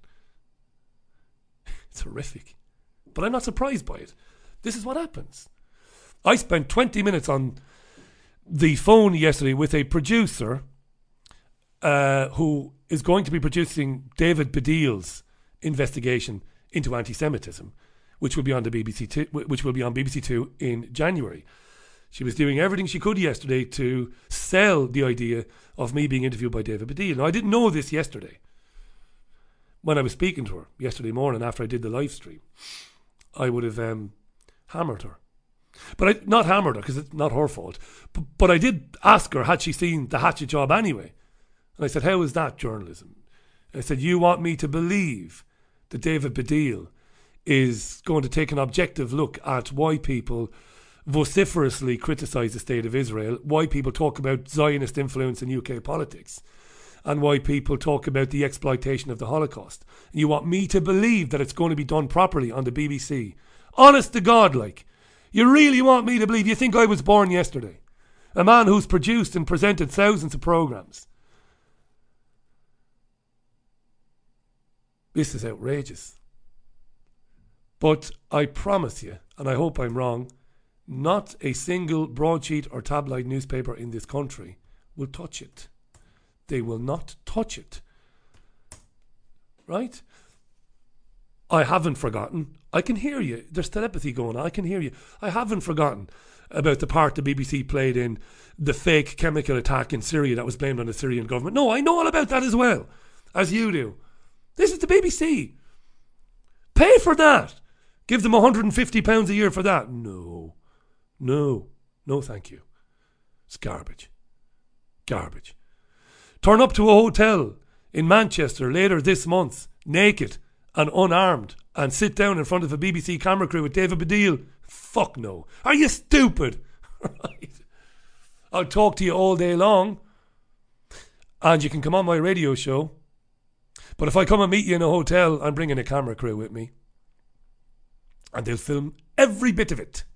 It's horrific. But I'm not surprised by it. This is what happens. I spent 20 minutes on the phone yesterday with a producer who is going to be producing David Baddiel's investigation into anti-Semitism, which will be on the BBC Two in January. She was doing everything she could yesterday to sell the idea of me being interviewed by David Baddiel. Now, I didn't know this yesterday. When I was speaking to her yesterday morning after I did the live stream, I would have hammered her. But not hammered her because it's not her fault. But I did ask her, had she seen the Hatchet Job anyway? And I said, how is that journalism? I said, you want me to believe that David Baddiel is going to take an objective look at why people vociferously criticise the state of Israel, why people talk about Zionist influence in UK politics, and why people talk about the exploitation of the Holocaust. And you want me to believe that it's going to be done properly on the BBC. Honest to God, like. You really want me to believe? You think I was born yesterday? A man who's produced and presented thousands of programmes. This is outrageous. But I promise you, and I hope I'm wrong, not a single broadsheet or tabloid newspaper in this country will touch it. They will not touch it. Right? I haven't forgotten. I can hear you. There's telepathy going on. I can hear you. I haven't forgotten about the part the BBC played in the fake chemical attack in Syria that was blamed on the Syrian government. No, I know all about that as well, as you do. This is the BBC. Pay for that. Give them £150 a year for that. No, thank you. It's garbage. Garbage. Turn up to a hotel in Manchester later this month, naked and unarmed, and sit down in front of a BBC camera crew with David Baddiel. Fuck no. Are you stupid? Right. I'll talk to you all day long, and you can come on my radio show. But if I come and meet you in a hotel, I'm bringing a camera crew with me, and they'll film every bit of it.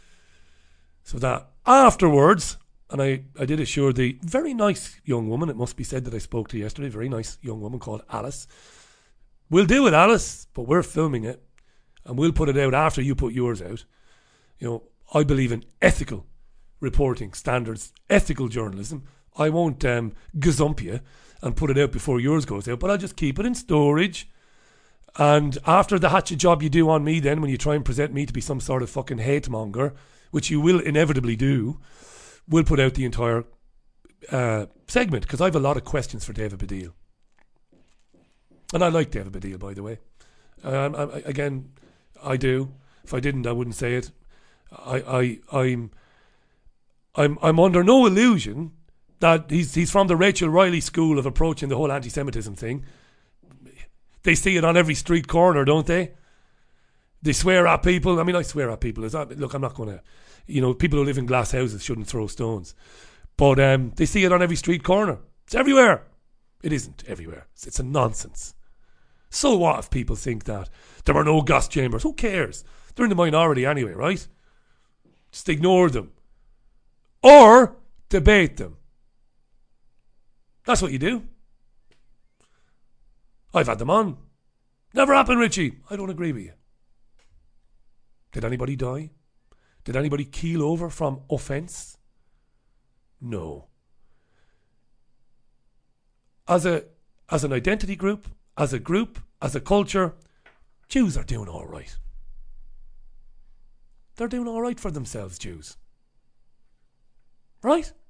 So that afterwards, and I did assure the very nice young woman, it must be said, that I spoke to yesterday, very nice young woman called Alice. We'll do it, Alice, but we're filming it, and we'll put it out after you put yours out. You know, I believe in ethical reporting standards, ethical journalism. I won't gazump you and put it out before yours goes out, but I'll just keep it in storage. And after the hatchet job you do on me then, when you try and present me to be some sort of fucking hate monger, which you will inevitably do, we'll put out the entire segment, because I have a lot of questions for David Baddiel. And I like David Baddiel, by the way. Again, I do. If I didn't, I wouldn't say it. I'm under no illusion that he's from the Rachel Riley school of approaching the whole anti-Semitism thing. They see it on every street corner, don't they? They swear at people. I mean, I swear at people. Look, I'm not going to... You know, people who live in glass houses shouldn't throw stones. But they see it on every street corner. It's everywhere. It isn't everywhere. It's a nonsense. So what if people think that there are no gas chambers? Who cares? They're in the minority anyway, right? Just ignore them. Or debate them. That's what you do. I've had them on. Never happened, Richie. I don't agree with you. Did anybody die? Did anybody keel over from offence? No. As an identity group, as a culture, Jews are doing all right. They're doing all right for themselves, Jews. Right?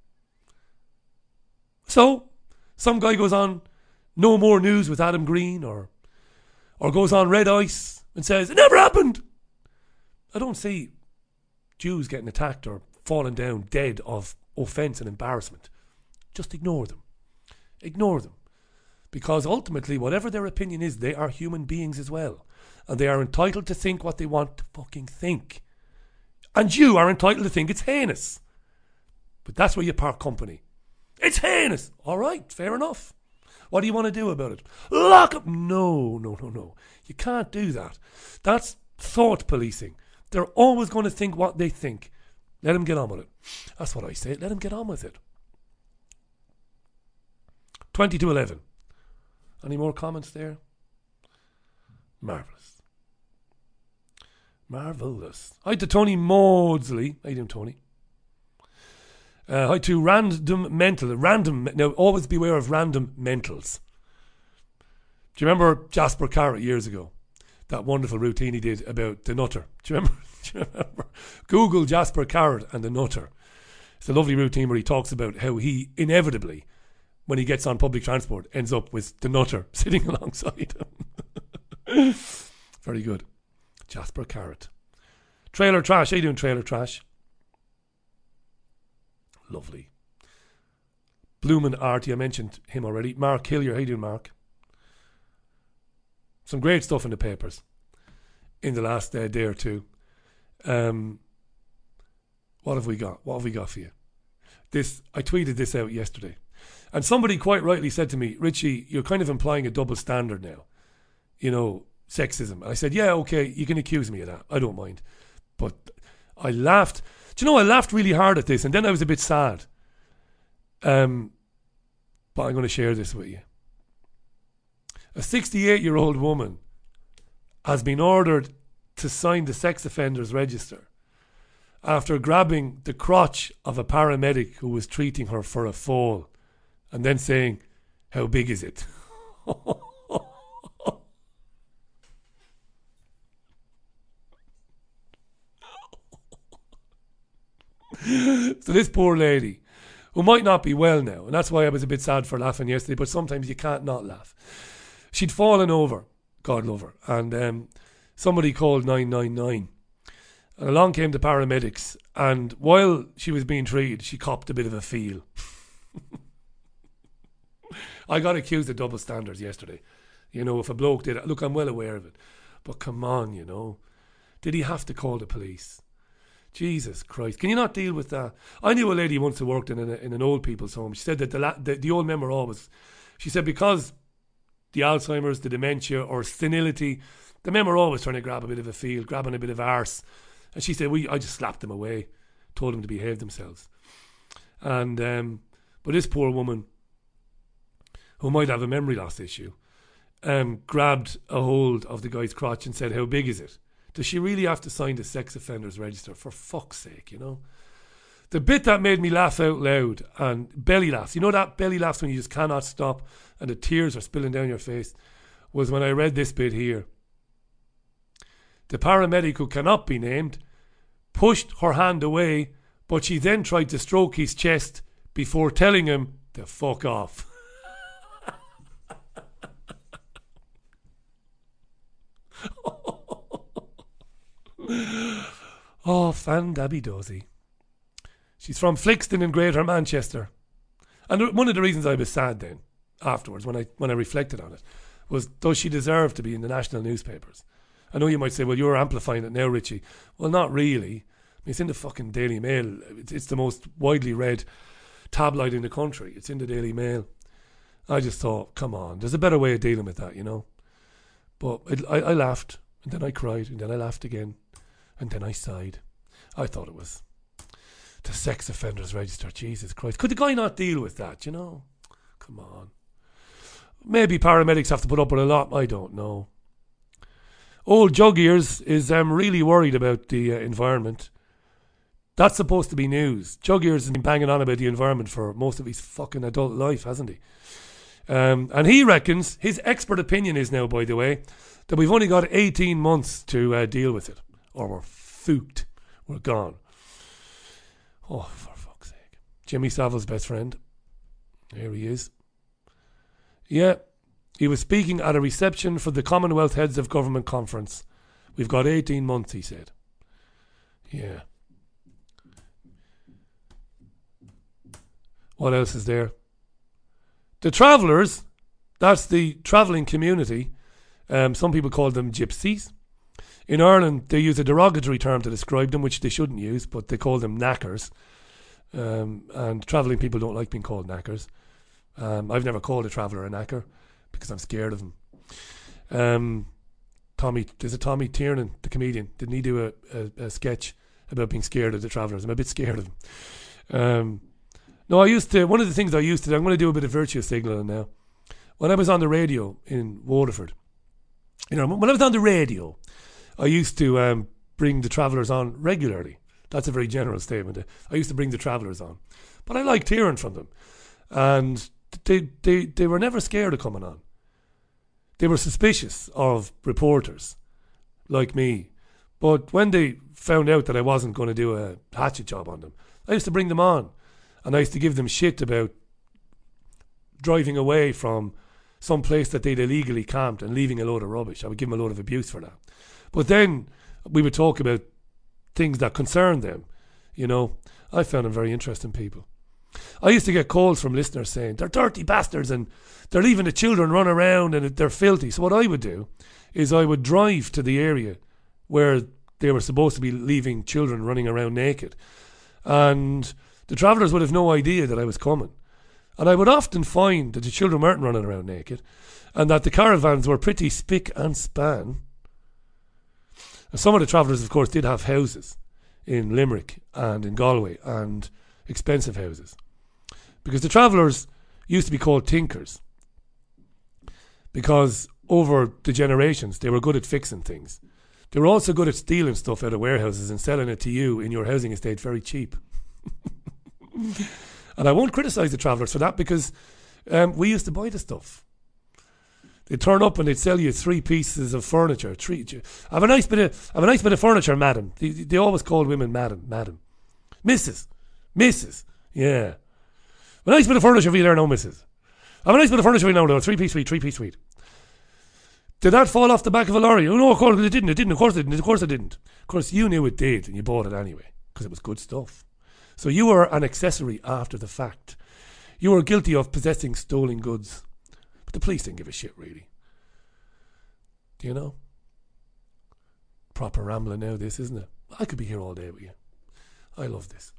So, some guy goes on No More News with Adam Green or goes on Red Ice and says, it never happened. I don't see Jews getting attacked or falling down dead of offence and embarrassment. Just ignore them. Ignore them. Because ultimately, whatever their opinion is, they are human beings as well. And they are entitled to think what they want to fucking think. And you are entitled to think it's heinous. But that's where you part company. It's heinous. All right, fair enough. What do you want to do about it? Lock up. No. You can't do that. That's thought policing. They're always going to think what they think. Let them get on with it. That's what I say. Let them get on with it. 20-11. Any more comments there? Marvellous. Marvellous. Hi to Tony Maudsley. How you doing, Tony? Hi to Random Mental. Now, always beware of random mentals. Do you remember Jasper Carrott years ago? That wonderful routine he did about the nutter. Do you remember? Google Jasper Carrott and the nutter. It's a lovely routine where he talks about how he inevitably, when he gets on public transport, ends up with the nutter sitting alongside him. Very good. Jasper Carrott. Trailer Trash. How you doing, Trailer Trash? Lovely. Bloomin' Artie, I mentioned him already. Mark Hillier. How you doing, Mark? Some great stuff in the papers in the last day or two. What have we got? What have we got for you? I tweeted this out yesterday. And somebody quite rightly said to me, Richie, you're kind of implying a double standard now. You know, sexism. I said, yeah, okay, you can accuse me of that. I don't mind. But I laughed. Do you know, I laughed really hard at this, and then I was a bit sad. But I'm going to share this with you. A 68-year-old woman has been ordered to sign the sex offenders register after grabbing the crotch of a paramedic who was treating her for a fall and then saying, how big is it? So this poor lady, who might not be well now, and that's why I was a bit sad for laughing yesterday, but sometimes you can't not laugh. She'd fallen over, God love her, and somebody called 999. And along came the paramedics, and while she was being treated, she copped a bit of a feel. I got accused of double standards yesterday. You know, if a bloke did it, look, I'm well aware of it. But come on, you know. Did he have to call the police? Jesus Christ. Can you not deal with that? I knew a lady once who worked in an old people's home. She said that the old men were always... She said because the Alzheimer's, the dementia or senility, the men were always trying to grab a bit of a feel, grabbing a bit of arse. And she said, I just slapped them away, told them to behave themselves. And but this poor woman, who might have a memory loss issue, grabbed a hold of the guy's crotch and said, how big is it? Does she really have to sign the sex offenders register? For fuck's sake, you know? The bit that made me laugh out loud, and belly laughs, you know that belly laughs when you just cannot stop and the tears are spilling down your face, was when I read this bit here. The paramedic, who cannot be named, pushed her hand away, but she then tried to stroke his chest before telling him to fuck off. Oh, fan Dabby Dozy. She's from Flixton in Greater Manchester. And one of the reasons I was sad then, afterwards, when I reflected on it, was does she deserve to be in the national newspapers? I know you might say, well, you're amplifying it now, Richie. Well, not really. I mean, it's in the fucking Daily Mail. It's the most widely read tabloid in the country. It's in the Daily Mail. I just thought, come on, there's a better way of dealing with that, you know. But I laughed, and then I cried, and then I laughed again, and then I sighed. I thought it was the sex offenders register. Jesus Christ. Could the guy not deal with that, you know? Come on. Maybe paramedics have to put up with a lot. I don't know. Old Jug Ears is really worried about the environment. That's supposed to be news. Jug Ears has been banging on about the environment for most of his fucking adult life, hasn't he? And he reckons, his expert opinion is now, by the way, that we've only got 18 months to deal with it. Or we're fooked. We're gone. Oh, for fuck's sake. Jimmy Savile's best friend. Here he is. Yeah. He was speaking at a reception for the Commonwealth Heads of Government Conference. We've got 18 months, he said. Yeah. What else is there? The travellers, that's the travelling community. Some people call them gypsies. In Ireland, they use a derogatory term to describe them, which they shouldn't use, but they call them knackers. And travelling people don't like being called knackers. I've never called a traveller a knacker because I'm scared of them. There's a Tommy Tiernan, the comedian. Didn't he do a sketch about being scared of the travellers? I'm a bit scared of them. No, one of the things I used to do, I'm going to do a bit of virtue signaling now. When I was on the radio in Waterford, when I was on the radio, I used to bring the travellers on regularly. That's a very general statement. I used to bring the travellers on. But I liked hearing from them. And they were never scared of coming on. They were suspicious of reporters like me. But when they found out that I wasn't going to do a hatchet job on them, I used to bring them on. And I used to give them shit about driving away from some place that they'd illegally camped and leaving a load of rubbish. I would give them a load of abuse for that. But then we would talk about things that concerned them. I found them very interesting people. I used to get calls from listeners saying, they're dirty bastards and they're leaving the children run around and they're filthy. So what I would do is I would drive to the area where they were supposed to be leaving children running around naked. And the travellers would have no idea that I was coming. And I would often find that the children weren't running around naked and that the caravans were pretty spick and span. And some of the travellers, of course, did have houses in Limerick and in Galway and expensive houses. Because the travellers used to be called tinkers. Because over the generations, they were good at fixing things. They were also good at stealing stuff out of warehouses and selling it to you in your housing estate very cheap. And I won't criticise the travellers for that because we used to buy the stuff. They'd turn up and they'd sell you 3 pieces of furniture. I have a nice bit of furniture, madam. They always called women madam. Mrs. Yeah. A nice bit of furniture for you there, no, missus. I have a nice bit of furniture for you now, though. 3-piece suite. Did that fall off the back of a lorry? Oh, no, of course it didn't. Of course it didn't. Of course, you knew it did and you bought it anyway because it was good stuff. So you were an accessory after the fact. You were guilty of possessing stolen goods. But the police didn't give a shit, really. Do you know? Proper rambling now, this, isn't it? I could be here all day with you. I love this.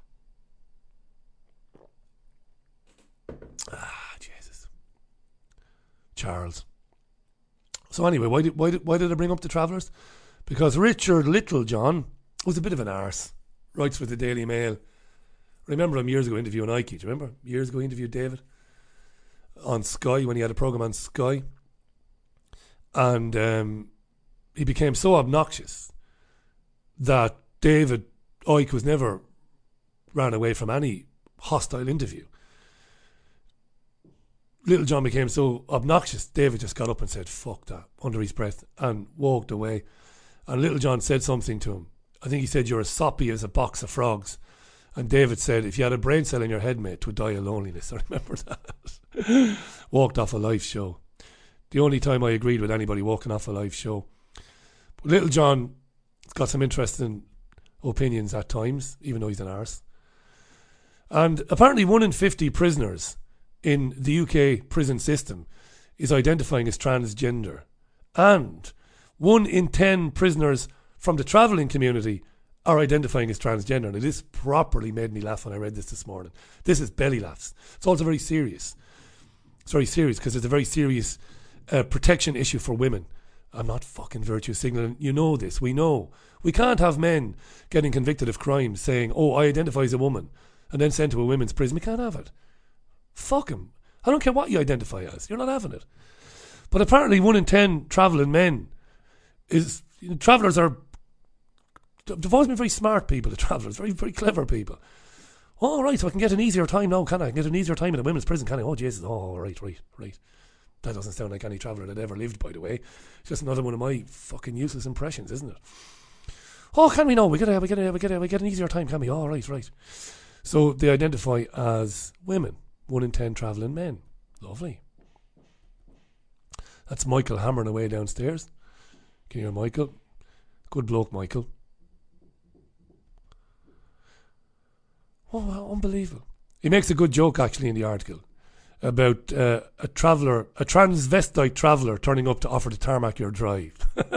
Jesus. Charles. So anyway, why did I bring up the travellers? Because Richard Littlejohn was a bit of an arse. Writes for the Daily Mail. Remember him years ago interviewing Ike. Do you remember? Years ago he interviewed David on Sky when he had a programme on Sky. And he became so obnoxious that Ike was never ran away from any hostile interview. Littlejohn became so obnoxious, David just got up and said, fuck that, under his breath, and walked away. And Littlejohn said something to him. I think he said, you're as soppy as a box of frogs. And David said, if you had a brain cell in your head, mate, 'twould die of loneliness. I remember that. Walked off a live show. The only time I agreed with anybody walking off a live show. But Littlejohn's got some interesting opinions at times, even though he's an arse. And apparently 1 in 50 prisoners in the UK prison system is identifying as transgender. And 1 in 10 prisoners from the travelling community are identifying as transgender. And this properly made me laugh when I read this morning. This is belly laughs. It's also very serious. It's very serious because it's a very serious protection issue for women. I'm not fucking virtue signalling. You know this. We know. We can't have men getting convicted of crimes saying, oh, I identify as a woman, and then sent to a women's prison. We can't have it. Fuck them. I don't care what you identify as. You're not having it. But apparently 1 in 10 travelling men is... travellers are... They've always been very smart people, the travellers. Very, very clever people. Oh, right, so I can get an easier time now, can I? I can get an easier time in a women's prison, can I? Oh, Jesus. Oh, right. That doesn't sound like any traveller that ever lived, by the way. It's just another one of my fucking useless impressions, isn't it? Oh, can we? No, we get an easier time, can we? Oh, right. So they identify as women. 1 in 10 travelling men. Lovely. That's Michael hammering away downstairs. Can you hear Michael? Good bloke, Michael. Oh, unbelievable. He makes a good joke, actually, in the article about a transvestite traveller turning up to offer to tarmac your drive.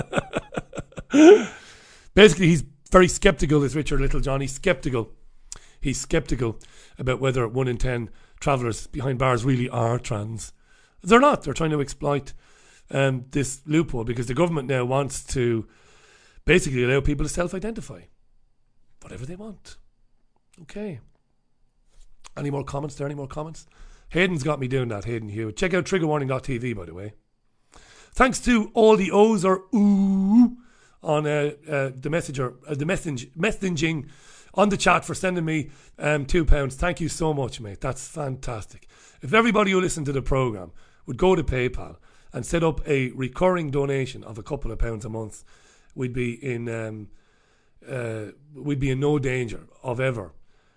Basically, he's very sceptical, is Richard Littlejohn. He's sceptical about whether 1 in 10 travellers behind bars really are trans. They're not. They're trying to exploit this loophole because the government now wants to basically allow people to self-identify. Whatever they want. Okay. Any more comments there? Any more comments? Hayden's got me doing that, Hayden Hewitt. Check out triggerwarning.tv, by the way. Thanks to all the O's or ooh on the messaging on the chat for sending me £2. Thank you so much, mate. That's fantastic. If everybody who listened to the programme would go to PayPal and set up a recurring donation of a couple of pounds a month, we'd be in no danger of ever,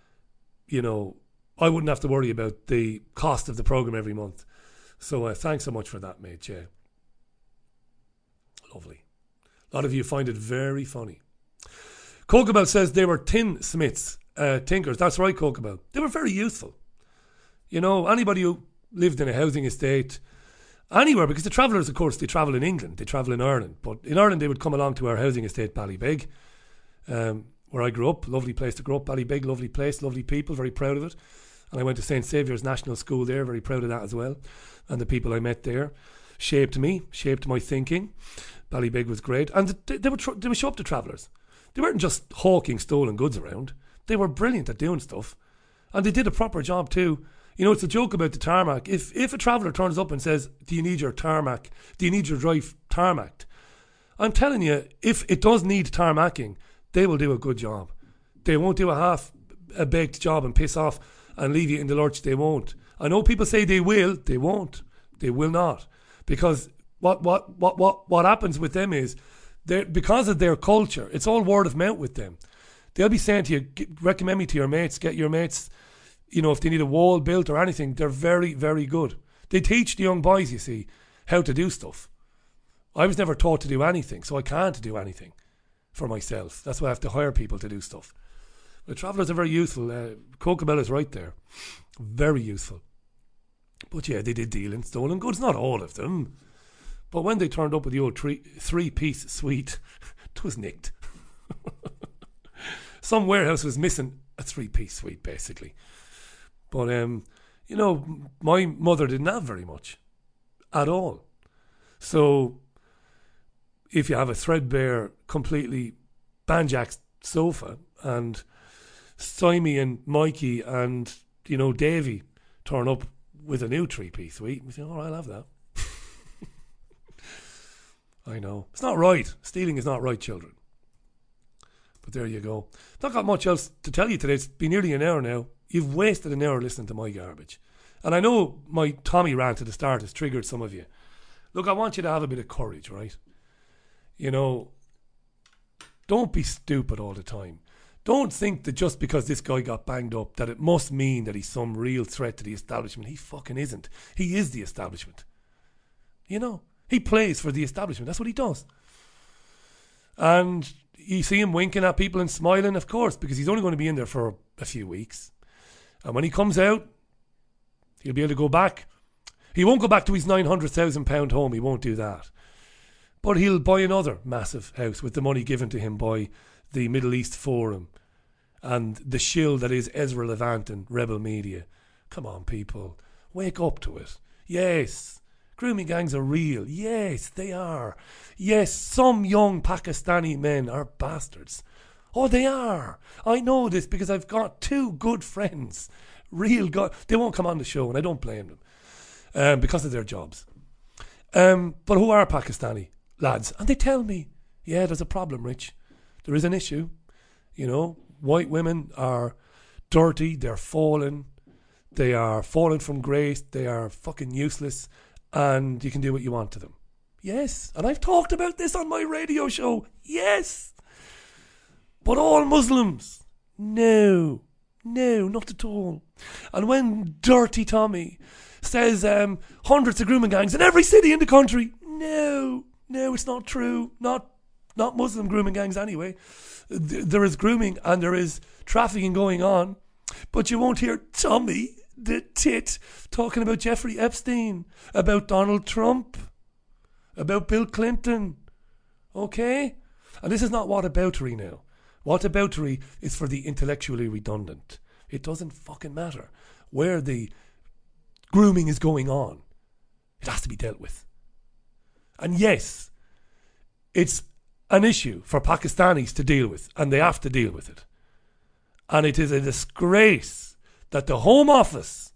I wouldn't have to worry about the cost of the programme every month. So thanks so much for that, mate. Yeah. Lovely. A lot of you find it very funny. Cokebell says they were tinsmiths, tinkers. That's right, Cokebell. They were very useful. Anybody who lived in a housing estate, anywhere, because the travellers, of course, they travel in England, they travel in Ireland. But in Ireland, they would come along to our housing estate, Ballybeg, where I grew up. Lovely place to grow up, Ballybeg, lovely place, lovely people, very proud of it. And I went to St. Saviour's National School there, very proud of that as well. And the people I met there shaped me, shaped my thinking. Ballybeg was great. And they would show up to travellers. They weren't just hawking stolen goods around. They were brilliant at doing stuff. And they did a proper job too. It's a joke about the tarmac. If a traveller turns up and says, do you need your tarmac? Do you need your drive tarmacked? I'm telling you, if it does need tarmacking, they will do a good job. They won't do a half-baked job and piss off and leave you in the lurch. They won't. I know people say they will. They won't. They will not. Because what happens with them is, because of their culture, it's all word of mouth with them. They'll be saying to you, recommend me to your mates, get your mates, if they need a wall built or anything. They're very, very good. They teach the young boys, you see, how to do stuff. I was never taught to do anything, so I can't do anything for myself. That's why I have to hire people to do stuff. The travellers are very useful. Cokebell is right there. Very useful. But yeah, they did deal in stolen goods. Not all of them. But when they turned up with the old three-piece suite, it was nicked. Some warehouse was missing a three-piece suite, basically. But, my mother didn't have very much. At all. So, if you have a threadbare, completely banjaxed sofa, and Simey and Mikey and, Davy turn up with a new three-piece suite, we say, all right, I'll have that. I know. It's not right. Stealing is not right, children. But there you go. Not got much else to tell you today. It's been nearly an hour now. You've wasted an hour listening to my garbage. And I know my Tommy rant at the start has triggered some of you. Look, I want you to have a bit of courage, right? Don't be stupid all the time. Don't think that just because this guy got banged up that it must mean that he's some real threat to the establishment. He fucking isn't. He is the establishment. He plays for the establishment. That's what he does. And you see him winking at people and smiling, of course, because he's only going to be in there for a few weeks. And when he comes out, he'll be able to go back. He won't go back to his £900,000 home. He won't do that. But he'll buy another massive house with the money given to him by the Middle East Forum and the shill that is Ezra Levant and Rebel Media. Come on, people. Wake up to it. Yes. Grooming gangs are real. Yes, they are. Yes, some young Pakistani men are bastards. Oh, they are. I know this because I've got two good friends. They won't come on the show, and I don't blame them because of their jobs. But who are Pakistani lads? And they tell me, yeah, there's a problem, Rich. There is an issue. White women are dirty. They're fallen. They are fallen from grace. They are fucking useless. And you can do what you want to them. Yes. And I've talked about this on my radio show. Yes. But all Muslims? No, not at all. And when Dirty Tommy says hundreds of grooming gangs in every city in the country, no, it's not true. Not Muslim grooming gangs anyway. There is grooming and there is trafficking going on. But you won't hear Tommy the tit talking about Jeffrey Epstein, about Donald Trump, about Bill Clinton. Okay? And this is not whataboutery now. Whataboutery is for the intellectually redundant. It doesn't fucking matter where the grooming is going on. It has to be dealt with. And yes, it's an issue for Pakistanis to deal with, and they have to deal with it. And it is a disgrace that the Home Office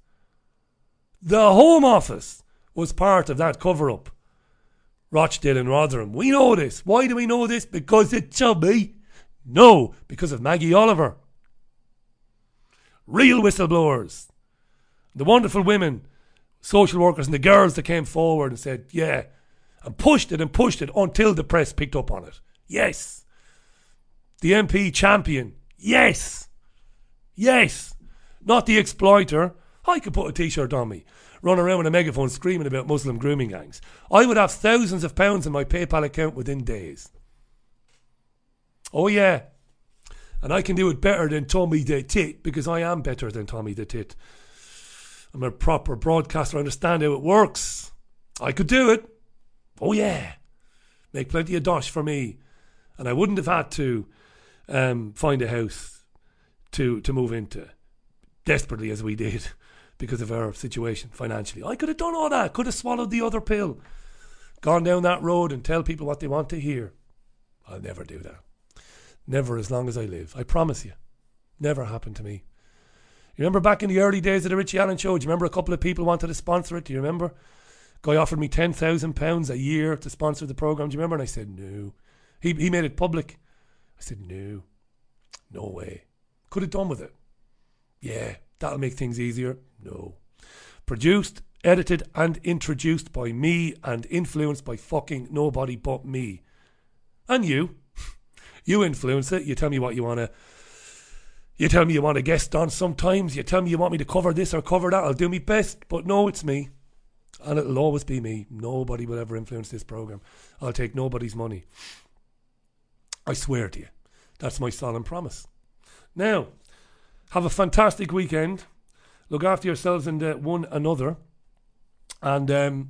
was part of that cover-up. Rochdale and Rotherham. We know this. Why do we know this? Because it's chubby? No, because of Maggie Oliver. Real whistleblowers. The wonderful women, social workers, and the girls that came forward and said, yeah, and pushed it until the press picked up on it. Yes. The MP champion. Yes. Yes. Not the exploiter. I could put a t-shirt on me, run around with a megaphone screaming about Muslim grooming gangs. I would have thousands of pounds in my PayPal account within days. Oh yeah. And I can do it better than Tommy the Tit, because I am better than Tommy the Tit. I'm a proper broadcaster. I understand how it works. I could do it. Oh yeah. Make plenty of dosh for me. And I wouldn't have had to find a house to move into, desperately as we did, because of our situation financially. I could have done all that. Could have swallowed the other pill. Gone down that road and tell people what they want to hear. I'll never do that. Never, as long as I live. I promise you. Never happened to me. You remember back in the early days of the Richie Allen Show? Do you remember a couple of people wanted to sponsor it? Do you remember? Guy offered me £10,000 a year to sponsor the programme. Do you remember? And I said no. He made it public. I said no. No way. Could have done with it. Yeah, that'll make things easier. No. Produced, edited and introduced by me and influenced by fucking nobody but me. And you. You influence it. You tell me what you want to... You tell me you want a guest on sometimes. You tell me you want me to cover this or cover that. I'll do my best. But no, it's me. And it'll always be me. Nobody will ever influence this programme. I'll take nobody's money. I swear to you. That's my solemn promise. Now, have a fantastic weekend. Look after yourselves and one another. And I'm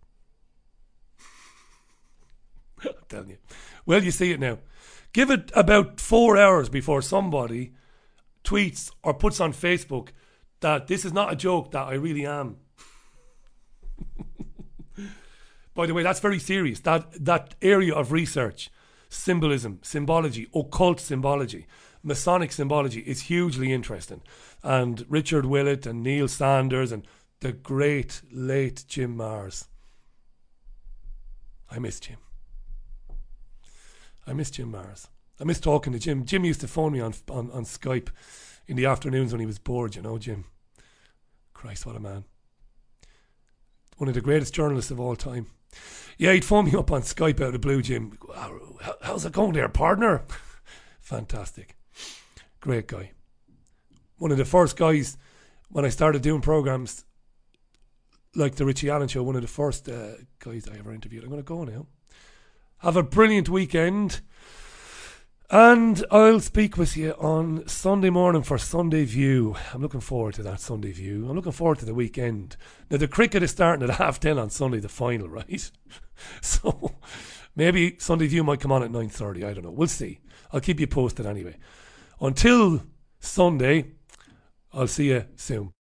telling you. Well, you see it now. Give it about 4 hours before somebody tweets or puts on Facebook that this is not a joke, that I really am. By the way, that's very serious. That area of research, symbolism, symbology, occult symbology, Masonic symbology is hugely interesting. And Richard Willett and Neil Sanders and the great late Jim Marrs. I miss Jim. I miss Jim Marrs. I miss talking to Jim. Jim used to phone me on Skype in the afternoons when he was bored, you know, Jim. Christ, what a man. One of the greatest journalists of all time. Yeah, he'd phone me up on Skype out of the blue, Jim. How's it going there, partner? Fantastic. Great guy. One of the first guys, when I started doing programmes like the Richie Allen Show, one of the first guys I ever interviewed. I'm going to go now. Have a brilliant weekend. And I'll speak with you on Sunday morning for Sunday View. I'm looking forward to that Sunday View. I'm looking forward to the weekend. Now, the cricket is starting at 10:30 on Sunday, the final, right? So, maybe Sunday View might come on at 9:30. I don't know. We'll see. I'll keep you posted anyway. Until Sunday, I'll see you soon.